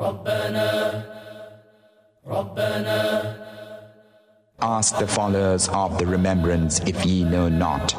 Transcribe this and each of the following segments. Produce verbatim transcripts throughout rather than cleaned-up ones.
Ask the followers of the remembrance if ye know not.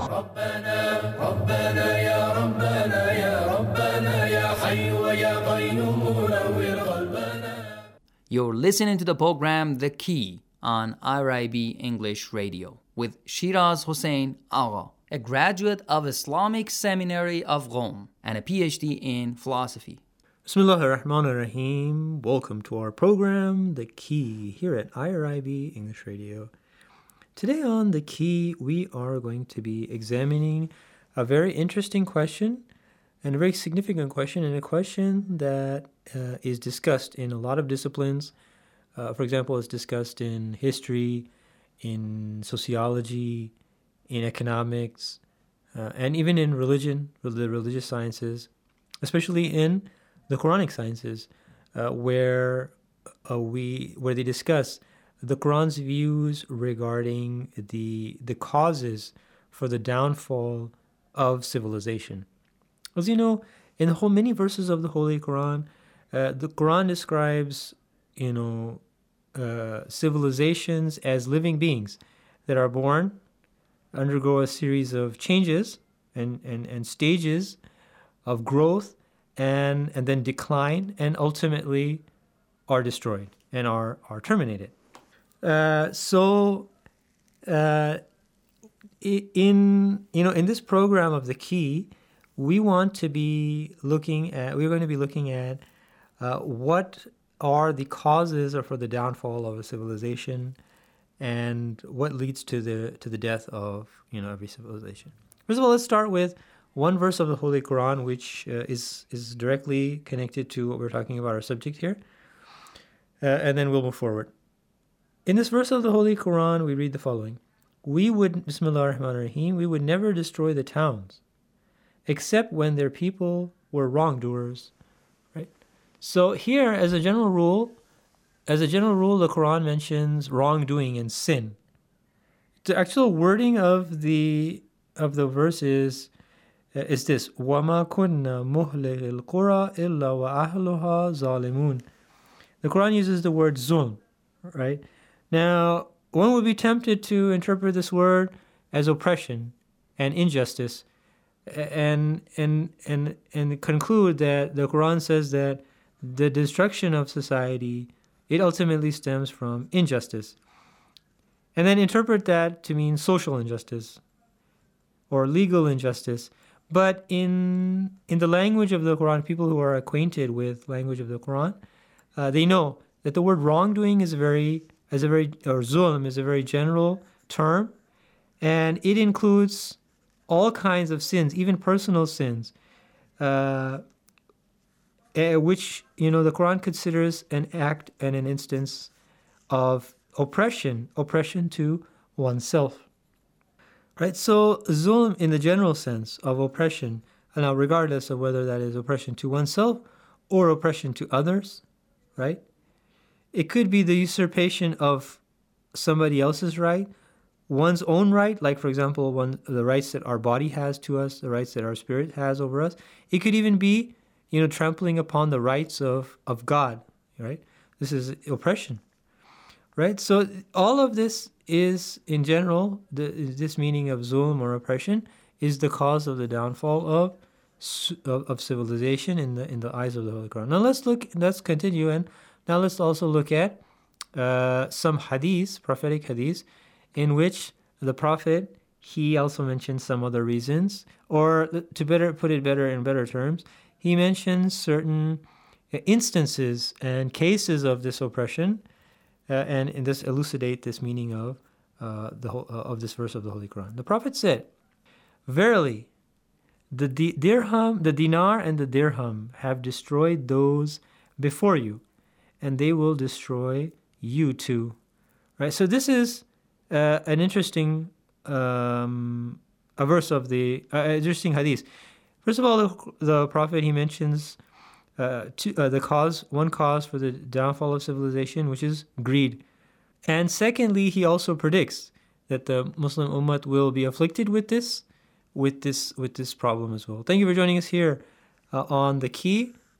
You're listening to the program The Key on I R I B English Radio with Shiraz Hossein Agha, a graduate of Islamic Seminary of Rome and a P H D in philosophy. Bismillahir Rahmanir Rahim. Welcome to our program, The Key, here at I R I B English Radio. Today on The Key, we are going to be examining a very interesting question and a very significant question, and a question that uh, is discussed in a lot of disciplines. Uh, for example, it's discussed in history, in sociology, in economics, uh, and even in religion, the religious sciences, especially in the Quranic sciences, uh, where uh, we where they discuss the Quran's views regarding the the causes for the downfall of civilization. As you know, in the whole many verses of the Holy Quran, uh, the Quran describes, you know, uh, civilizations as living beings that are born, undergo a series of changes and, and, and stages of growth, and and then decline, and ultimately are destroyed and are, are terminated. Uh, so, uh, in you know in this program of The Key, we want to be looking at we're going to be looking at uh, what are the causes for the downfall of a civilization, and what leads to the to the death of you know every civilization. First of all, let's start with one verse of the Holy Quran, which uh, is is directly connected to what we're talking about, our subject here, uh, and then we'll move forward. In this verse of the Holy Quran, we read the following: We would, Bismillah ar-Rahman ar-Rahim, we would never destroy the towns, except when their people were wrongdoers. Right? So here, as a general rule, as a general rule, the Quran mentions wrongdoing and sin. The actual wording of the of the verse is is this: وَمَا كُنَّا مُهْلِكِ الْقُرَى إِلَّا وَأَهْلُهَا ظَالِمُونَ. The Quran uses the word zulm, right? Now, one would be tempted to interpret this word as oppression and injustice, and and and and conclude that the Quran says that the destruction of society, it ultimately stems from injustice, and then interpret that to mean social injustice or legal injustice. But in in the language of the Quran, people who are acquainted with language of the Quran, uh, they know that the word wrongdoing is a very is a very or zulm is a very general term, and it includes all kinds of sins, even personal sins, uh, which you know the Quran considers an act and an instance of oppression, oppression to oneself. Right, so zulm in the general sense of oppression, and now regardless of whether that is oppression to oneself or oppression to others, right? It could be the usurpation of somebody else's right, one's own right, like for example, one the rights that our body has to us, the rights that our spirit has over us. It could even be, you know, trampling upon the rights of, of God, right? This is oppression, right? So all of this is, in general, the, this meaning of zulm or oppression is the cause of the downfall of, of of civilization in the in the eyes of the Holy Quran. Now let's look. Let's continue, and now let's also look at uh, some hadiths, prophetic hadiths, in which the Prophet, he also mentions some other reasons, or to better put it better in better terms, he mentions certain instances and cases of this oppression. Uh, and in this elucidate this meaning of uh, the whole, uh, of this verse of the Holy Quran. The Prophet said, "Verily, the di- dirham, the dinar, and the dirham have destroyed those before you, and they will destroy you too." Right. So this is uh, an interesting um, a verse of the uh, interesting hadith. First of all, the, the Prophet, he mentions Uh, to, uh, the cause, one cause for the downfall of civilization, which is greed. And secondly, he also predicts that the Muslim Ummah will be afflicted with this, with this, with this problem as well. Thank you for joining us here uh, on The Key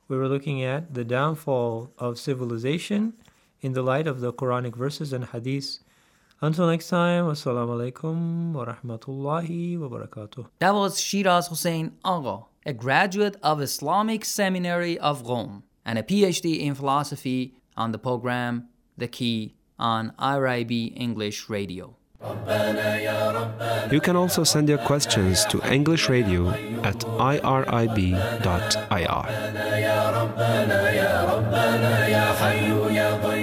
we were looking at the downfall of civilization in the light of the Quranic verses and hadiths. Until next time, wassalamu alaikum wa rahmatullahi wa barakatuh. That was Shiraz Hossein Agha, a graduate of Islamic Seminary of Rome and a P H D in philosophy, on the program The Key on I R I B English Radio. You can also send your questions to English Radio at I R I B dot I R.